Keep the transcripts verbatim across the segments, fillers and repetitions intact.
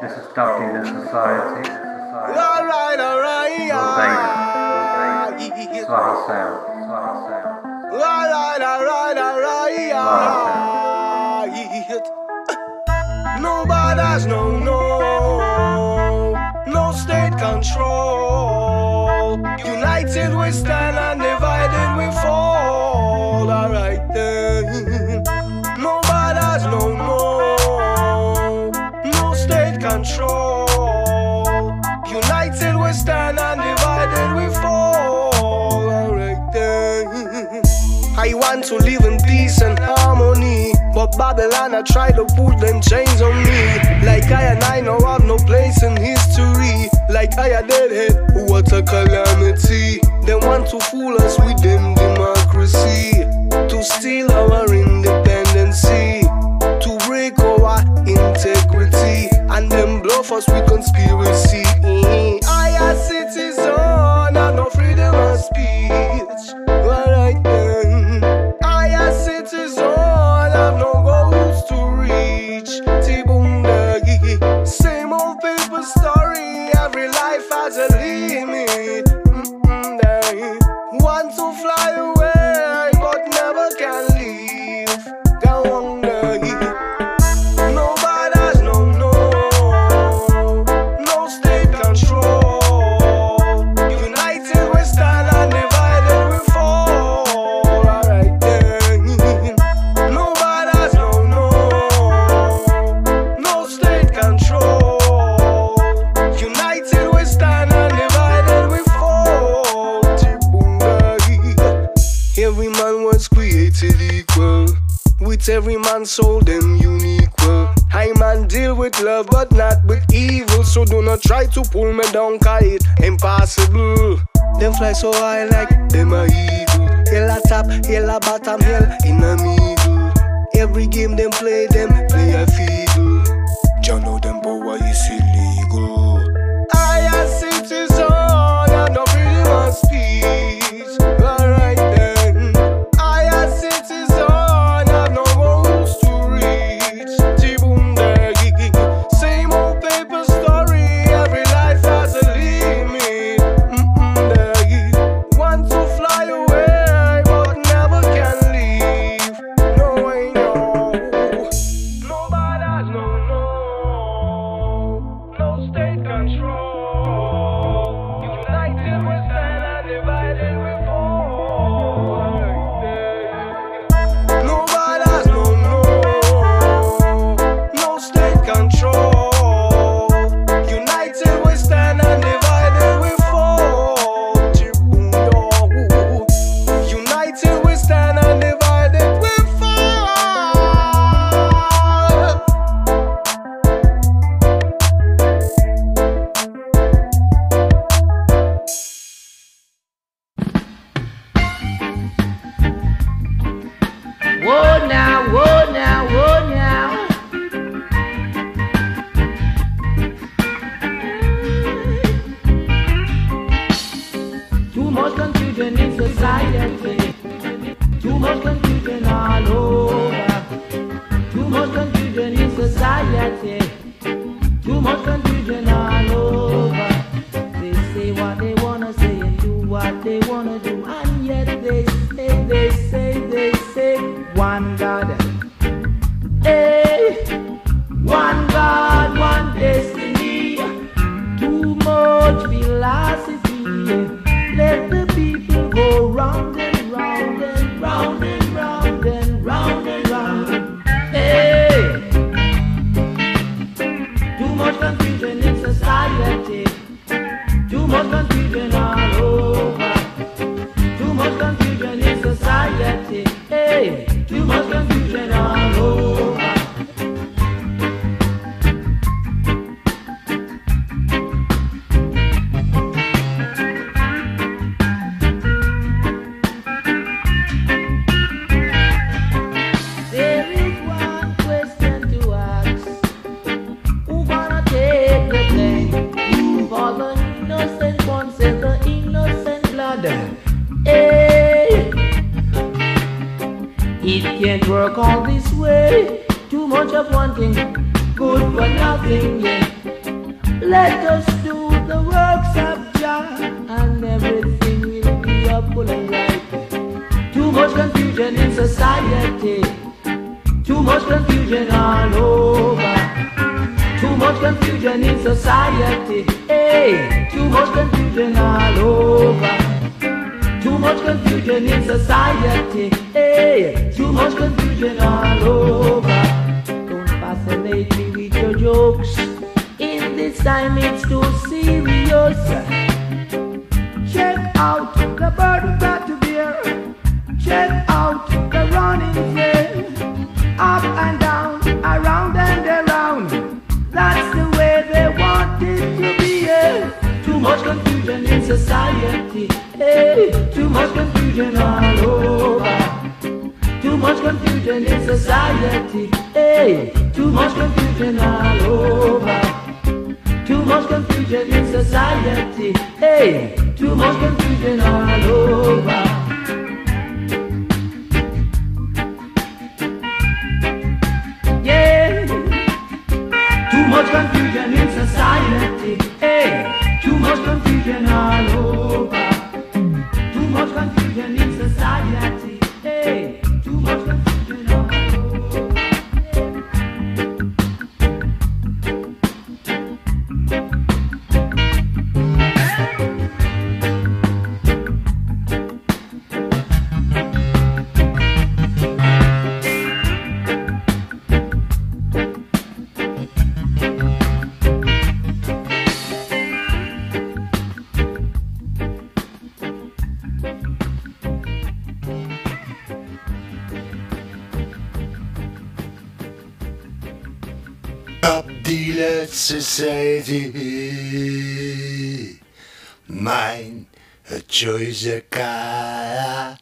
This is Duck Dealer Society. Alright, alright, Lord Vader. Swaha Sound. Swaha Sound. Alright, alright, alright, alright. Nobody's no, no, no state control. United we stand and divided we fall. Alright then. Nobody's no, no, no state control. United we stand and divided we fall. Alright then. I want to live in peace and harmony, but Babylon I try to put them chains on me. Like I and I now have no place in history. Like I a deadhead, what a calamity. They want to fool us with them democracy, to steal our independency, to break our integrity, and then bluff us with conspiracy. I a citizen, have no freedom of speech. Alright then. I a citizen, have no goals to reach. T-boondagi, same old paper story. Every life has a limit. Mm-mm, want to fly away, but never can leave. Go on, dagi. Nobody's no, no, no state control. United we stand and divided we fall. Alright then. Nobody's no, no, no state control. United we stand and divided we fall. T-boondagi. Every man was created equal, with every man's soul them unique. Well, I man deal with love but not with evil, so do not try to pull me down, cause it impossible. Them fly so high like them a eagle. Hill a top, hill a bottom, hill in a middle. Every game them play, them play a fiddle. Jah know them power is illegal. I a citizen, have no freedom of speech. Alright then. I a citizen, have no goals to reach. T-boondagi, same old paper story. Every life has a limit. Mm-mm-dagi, want to fly away, but never can leave. No way, no. Nobody's no, no, no state control. United we stand and divided we fall. Nobody's no, no, no state control. United we stand and divided we fall. United we stand and divided we fall. Whoa now, whoa now, whoa now. Too much confusion in society. Too much confusion all over. Too much confusion in society. Too much confusion all over. They say what they wanna say and do what they wanna do, and yet they say, they say, they say, one God. Hey, one God, one destiny. Too much philosophy. Let the people go round and round and round and round and round and round. Hey, too much confusion in society. Too much confusion all over. Too much confusion in society. Hey, too much confusion all over. There is one question to ask. Who gonna take the blame for the innocent ones and the innocent blood? Hey, it can't work all this way. Too much of one thing, good for nothing, yeah. Let us do the works of Jah, and everything will be up and right. Too much confusion in society, too much confusion all over. Too much confusion in society, hey, too much confusion all over. Too much confusion in society, hey, too much confusion all over. Don't fascinate me with your jokes, in this time it's too serious. Check out the burden that to bear, check out the running trail, up and down, around and around. That's the way they want it to be, yeah. Too much confusion in society, hey, too much confusion all over. Too much confusion in society, hey, too much confusion all over. Too much confusion in society, hey, too much confusion all over. Yeah, too much confusion in society, hey, too much confusion all over. Too much confusion in society, hey, too much confusion all over. Dealer Society, mine a choice a car.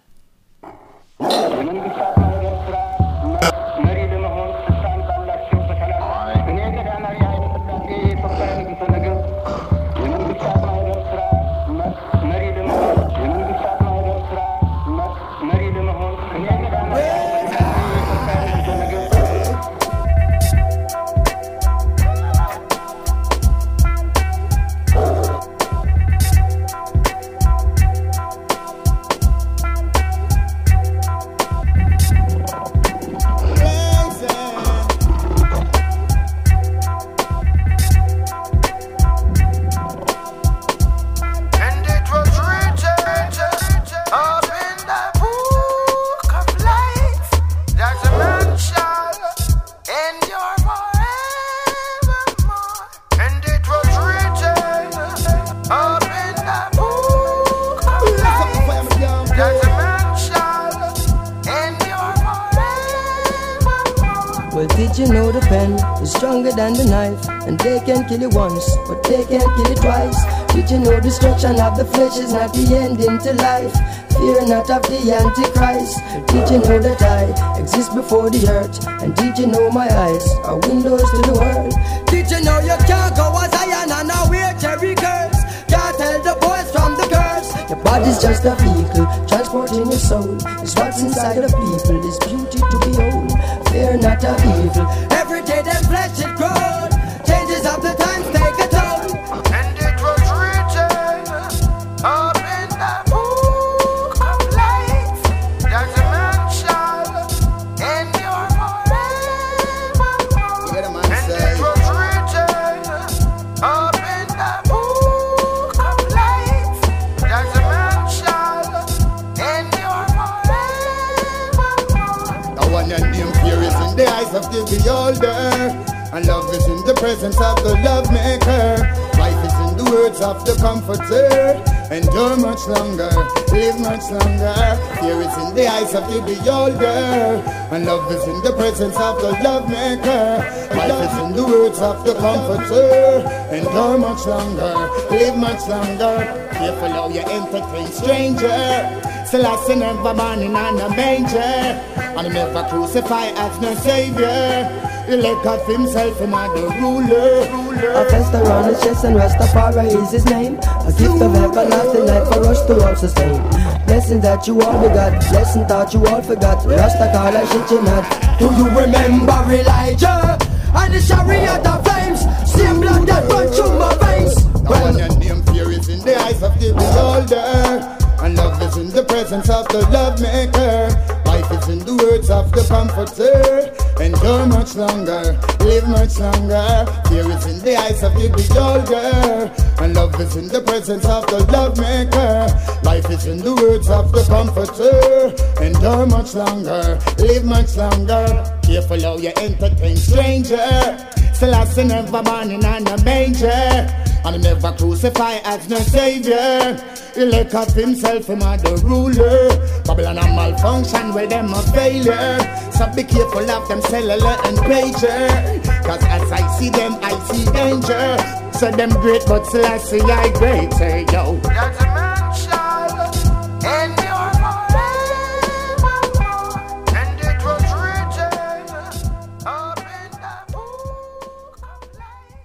Did you know the pen is stronger than the knife? And they can kill you once, but they can't kill you twice. Did you know destruction of the flesh is not the ending to life? Fear not of the Antichrist. Did you know that I exist before the earth? And did you know my eyes are windows to the world? Did you know you can't go as iron and now wear cherry curls? Can't tell the boys from the girls. Your body's just a vehicle, transporting your soul. It's what's inside of people, is beauty to behold. Fear not of evil, every day their flesh it grows. Changes of the times take a toll. And it was written up in the book of life that a man shall endure forevermore. And it was written up in the book of life that a man shall endure forevermore. Now one and name fear is in the eyes of the beholder, and love is in the presence of the love maker. Life is in the words of the comforter. Endure much longer, live much longer. Fear is in the eyes of the beholder, and love is in the presence of the love maker. Life is in the words of the comforter. Endure much longer, live much longer. Careful how you entertain stranger. Selassie never born in a manger, and he never crucified as no savior. He let God himself another ruler. A fest around his chest and Rastafari is his name. A gift of everlasting life for us to all sustain. Blessing that you all begot, blessing that you all forgot. Rasta call I shit you not. Do you remember Elijah and the chariot of flames? Same blood that run through my beholder. And love is in the presence of the love maker. Life is in the words of the comforter. Endure much longer, live much longer. Fear is in the eyes of the beholder. And love is in the presence of the love maker. Life is in the words of the comforter. Endure much longer, live much longer. Careful how you entertain stranger. Selassie never born in a manger. And he never crucify as no savior. He let up himself him as the ruler. Babylon a malfunction, well them a failure. So be careful of them cellular and pager. Cause as I see them, I see danger. So them great, but still I see I great. Say yo, that's a man shall endure forevermore. And it was written up in the book of life.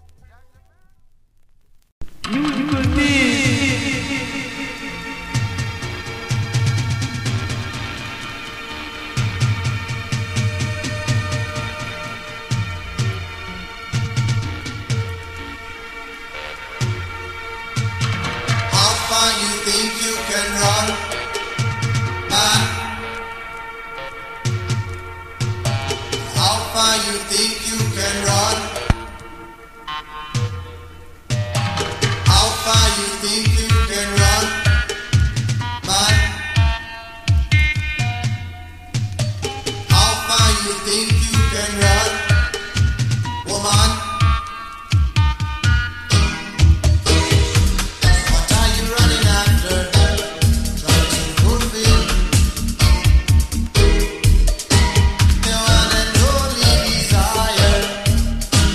Musical beats. How far you think you can run? Ah. How far you think you can run? How far you think you can run, man? How far you think you can run, woman? What are you running after? Trying to fulfill the one and only desire.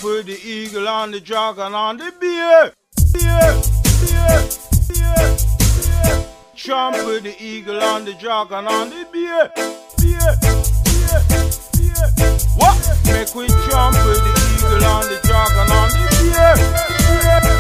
with the eagle and the dragon and the bear. Bear, bear, bear, bear. Jump with the eagle and the dragon and the bear. Bear, bear, bear. What? Make we jump with the eagle and the dragon and the bear. Bear, bear.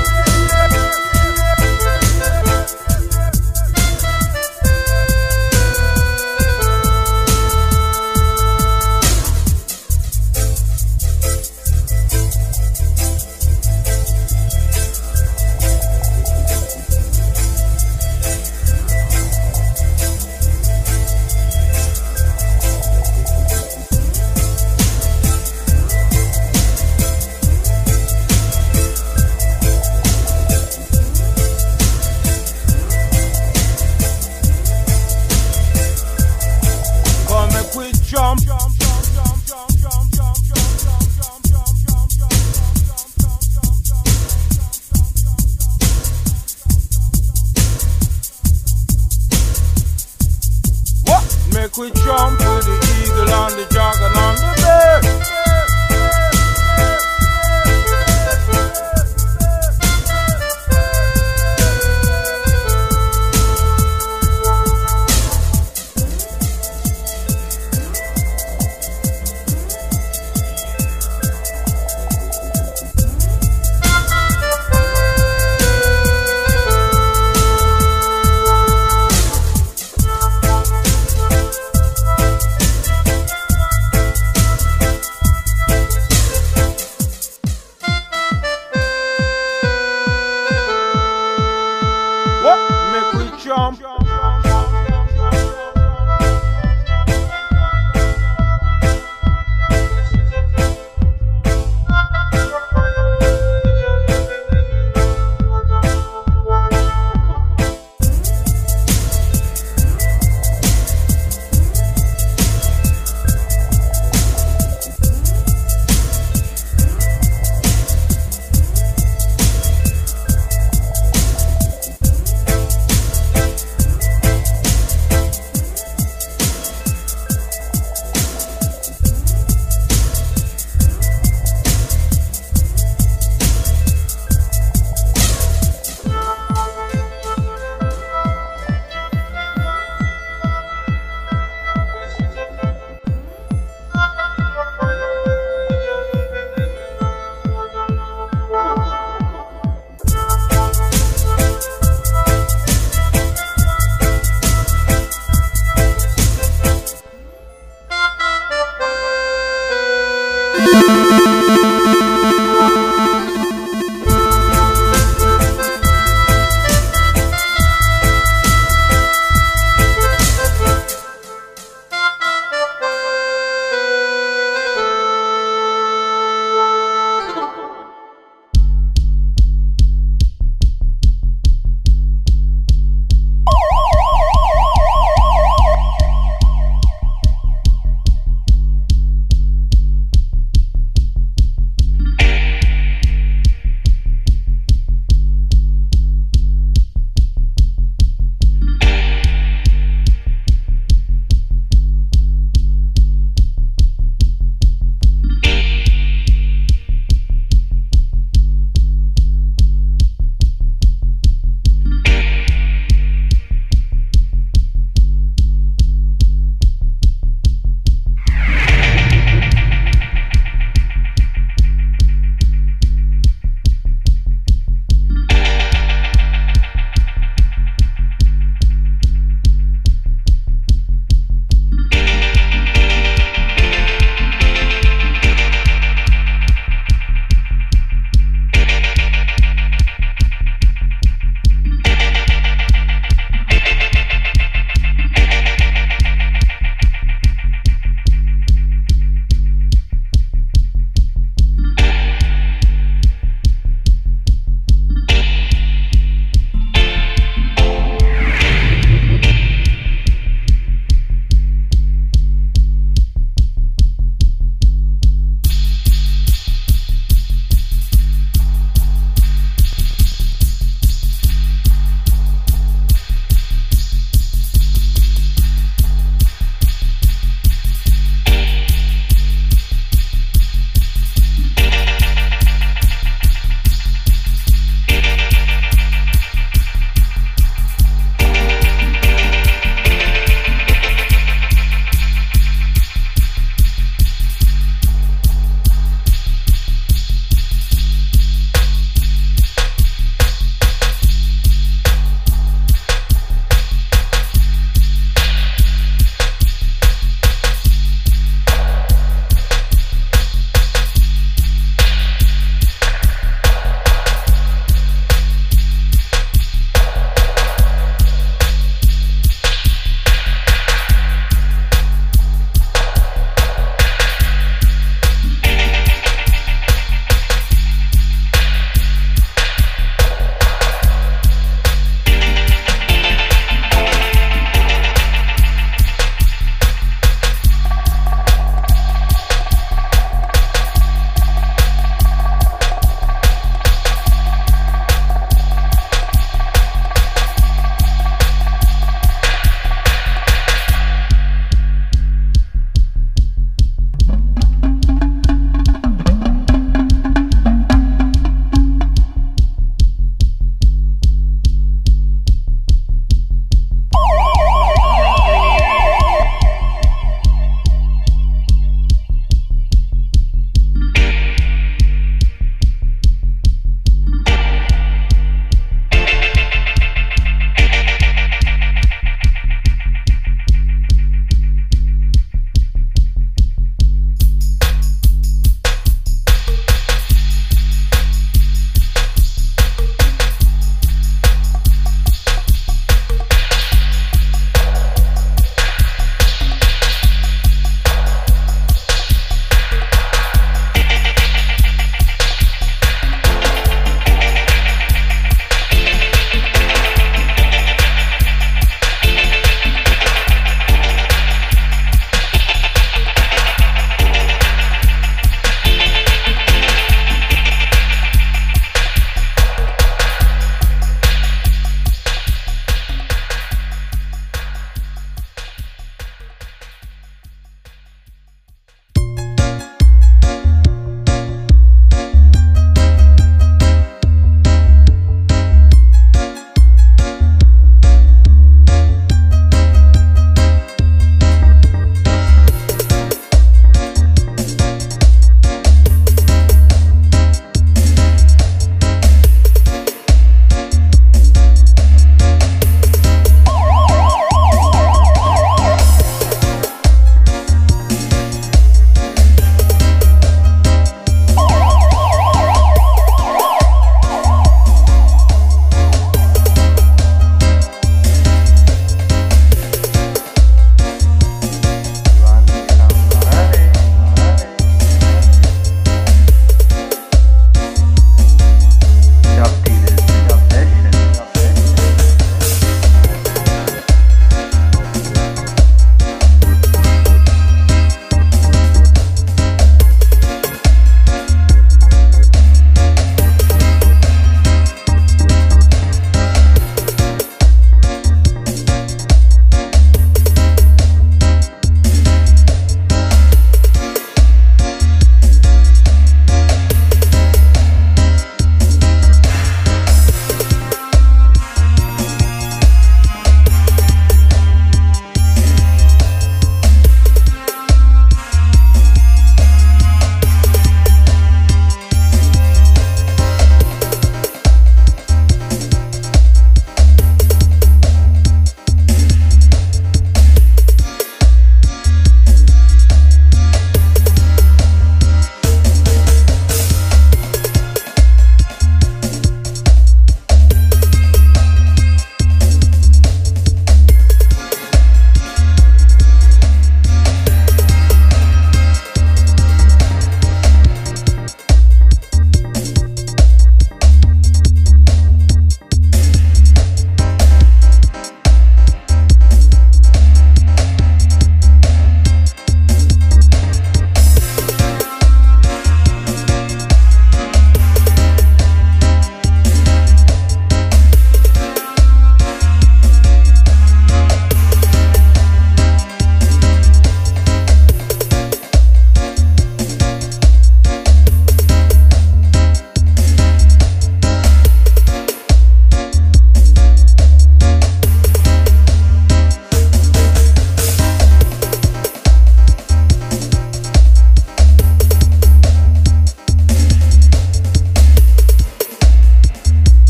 Make we jump with the eagle and the dragon and the bear.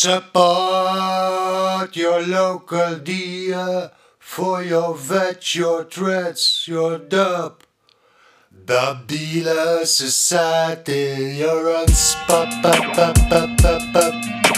Support your local dealer for your vet, your threats, your dub. Dub Dealer Society, you're on spot, pop, pop, pop, pop, pop.